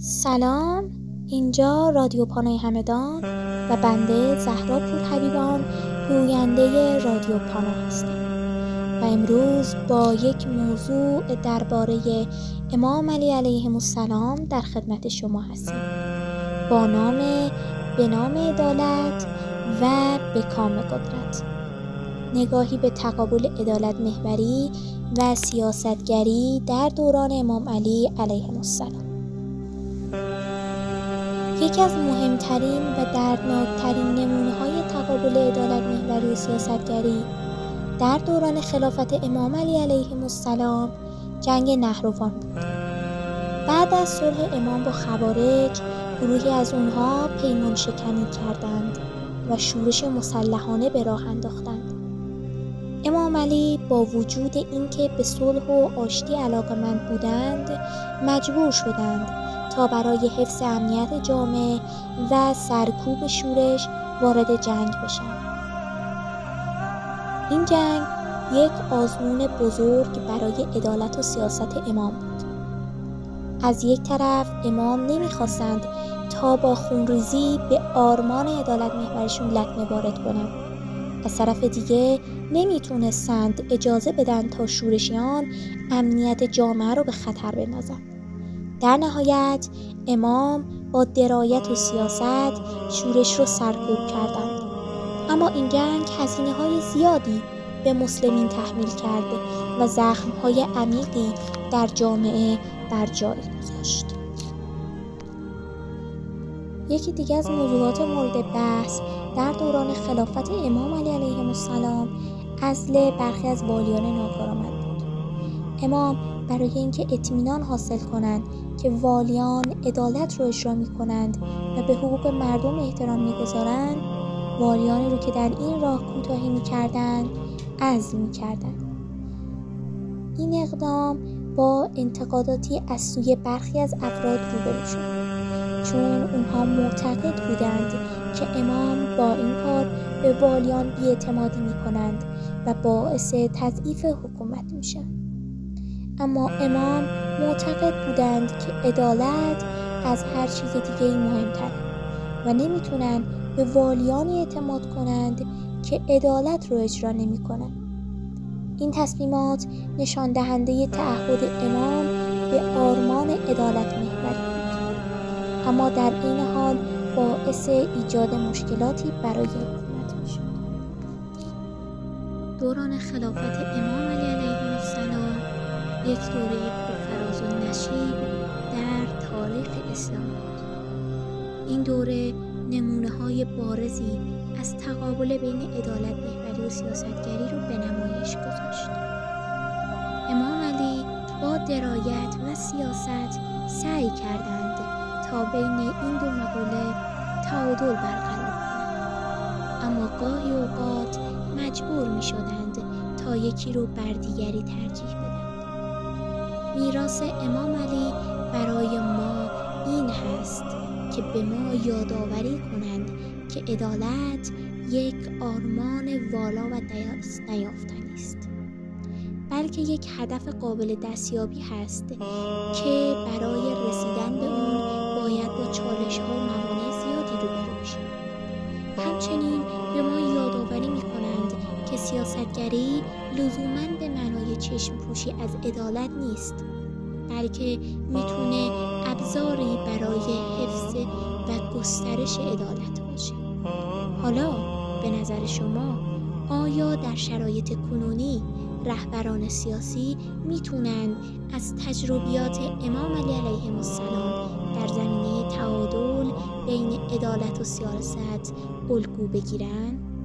سلام، اینجا رادیو پانای همدان و بنده زهرا پورحبیبان گوینده رادیو پانا هستم و امروز با یک موضوع درباره امام علی علیه السلام در خدمت شما هستیم با به نام عدالت و به کام قدرت. نگاهی به تقابل عدالت محوری و سیاستگری در دوران امام علی علیه السلام. یکی از مهمترین و دردناکترین نمونه‌های تقابل عدالت محوری و سیاستگری در دوران خلافت امام علی علیه السلام جنگ نهروان بود. بعد از صلح امام با خوارج، گروهی از اونها پیمان شکنی کردند و شورش مسلحانه به راه انداختند. امام علی با وجود اینکه به صلح و آشتی علاقه‌مند بودند، مجبور شدند تا برای حفظ امنیت جامعه و سرکوب شورش وارد جنگ بشن. این جنگ یک آزمون بزرگ برای عدالت و سیاست امام بود. از یک طرف امام نمیخواستند تا با خونریزی به آرمان عدالت محوریشون لطمه وارد کنند. از طرف دیگه نمیتونستند اجازه بدن تا شورشیان امنیت جامعه رو به خطر بندازن. در نهایت امام با درایت و سیاست شورش رو سرکوب کردند. اما این جنگ هزینه‌های زیادی به مسلمین تحمیل کرد و زخم‌های عمیقی در جامعه بر جای گذاشت. یکی دیگه از موضوعات مورد بحث در دوران خلافت امام علی علیه السلام عزل برخی از والیان ناکارآمد بود. امام برای اینکه اطمینان حاصل کنند که والیان عدالت رو اجرا می‌کنند و به حقوق مردم احترام می‌گذارند، والیانی رو که در این راه کوتاهی می‌کردند عزل می‌کردند. این اقدام با انتقاداتی از سوی برخی از افراد روبرو شد، چون اونها معتقد بودند که امام با این کار به والیان بی‌اعتمادی می‌کنند و باعث تضعیف حکومت میشن. اما امام معتقد بودند که عدالت از هر چیز دیگه مهمتره و نمیتونن به والیانی اعتماد کنند که عدالت رو اجرا نمی‌کنن. این تصمیمات نشان دهنده تعهد امام به آرمان عدالت محوری بود، اما در این حال باعث ایجاد مشکلاتی برای حکومت میشد. دوران خلافت امام علی علیه السلام یک دوره پرفراز و نشیب در تاریخ اسلام بود. این دوره نمونه‌های بارزی از تقابل بین عدالت محوری و سیاستگری رو به نمایش گذاشت. امام علی با درایت و سیاست سعی کردند تا بین این دو مقوله تعادل برقرار کنند، اما گاهی اوقات مجبور می شدند تا یکی رو بر دیگری ترجیح بدند. میراث امام علی برای ما این هست که به ما یادآوری کنند که عدالت یک آرمان والا و دست نیافتنی است، بلکه یک هدف قابل دستیابی هست که برای رسیدن به اون باید با چالش‌ها و موانع زیادی روبرو بشیم. همچنین به ما یادآوری می‌کنند که سیاستگری لزوماً به معنای چشم پوشی از عدالت نیست، بلکه میتونه ابزاری برای حفظ و گسترش عدالت باشه. حالا به نظر شما آیا در شرایط کنونی رهبران سیاسی میتونن از تجربیات امام علی علیه السلام در زمینه تعادل بین عدالت و سیاست الگو بگیرن؟